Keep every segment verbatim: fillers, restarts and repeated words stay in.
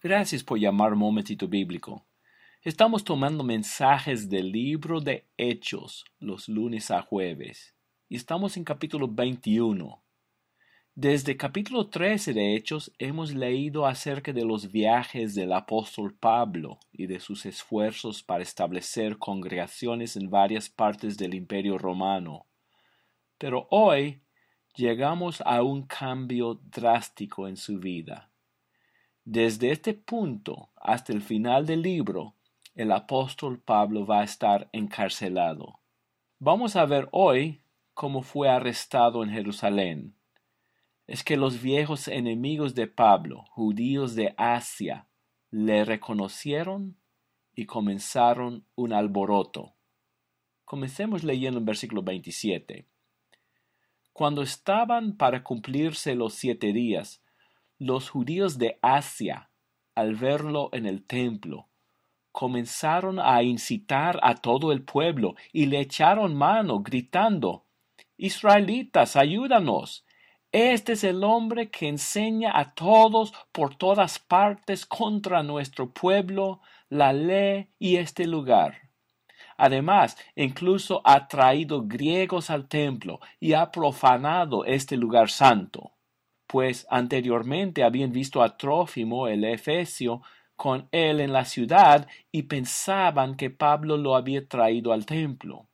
Gracias por llamar Momentito Bíblico. Estamos tomando mensajes del libro de Hechos los lunes a jueves y estamos en capítulo veintiuno. Desde capítulo trece de Hechos hemos leído acerca de los viajes del apóstol Pablo y de sus esfuerzos para establecer congregaciones en varias partes del Imperio Romano. Pero hoy llegamos a un cambio drástico en su vida. Desde este punto hasta el final del libro, el apóstol Pablo va a estar encarcelado. Vamos a ver hoy cómo fue arrestado en Jerusalén. Es que los viejos enemigos de Pablo, judíos de Asia, le reconocieron y comenzaron un alboroto. Comencemos leyendo en versículo veintisiete. Cuando estaban para cumplirse los siete días, los judíos de Asia, al verlo en el templo, comenzaron a incitar a todo el pueblo y le echaron mano, gritando: «Israelitas, ayúdanos. Este es el hombre que enseña a todos por todas partes contra nuestro pueblo, la ley y este lugar. Además, incluso ha traído griegos al templo y ha profanado este lugar santo». Pues anteriormente habían visto a Trófimo el efesio con él en la ciudad y pensaban que Pablo lo había traído al templo.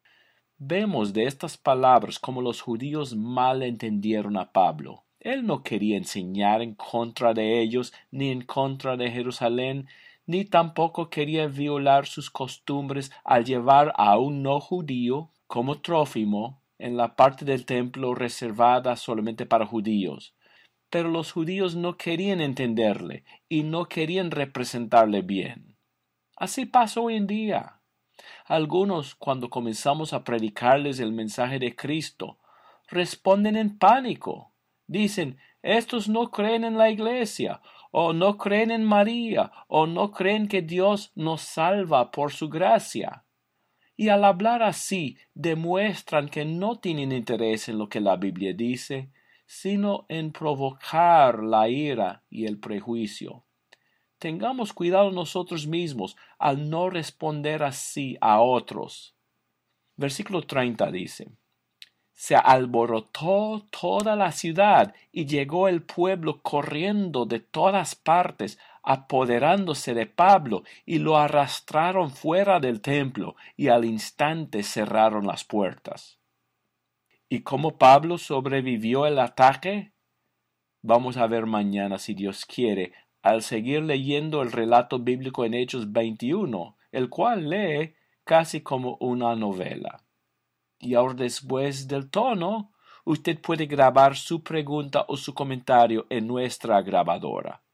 Vemos de estas palabras cómo los judíos mal entendieron a Pablo. Él no quería enseñar en contra de ellos, ni en contra de Jerusalén, ni tampoco quería violar sus costumbres al llevar a un no judío como Trófimo en la parte del templo reservada solamente para judíos. Pero los judíos no querían entenderle y no querían representarle bien. Así pasa hoy en día. Algunos, cuando comenzamos a predicarles el mensaje de Cristo, responden en pánico. Dicen: «Estos no creen en la iglesia», o «no creen en María», o «no creen que Dios nos salva por su gracia». Y al hablar así, demuestran que no tienen interés en lo que la Biblia dice, sino en provocar la ira y el prejuicio. Tengamos cuidado nosotros mismos al no responder así a otros. Versículo treinta dice: «Se alborotó toda la ciudad y llegó el pueblo corriendo de todas partes, apoderándose de Pablo, y lo arrastraron fuera del templo, y al instante cerraron las puertas». ¿Y cómo Pablo sobrevivió el ataque? Vamos a ver mañana, si Dios quiere, al seguir leyendo el relato bíblico en Hechos veintiuno, el cual lee casi como una novela. Y ahora, después del tono, usted puede grabar su pregunta o su comentario en nuestra grabadora.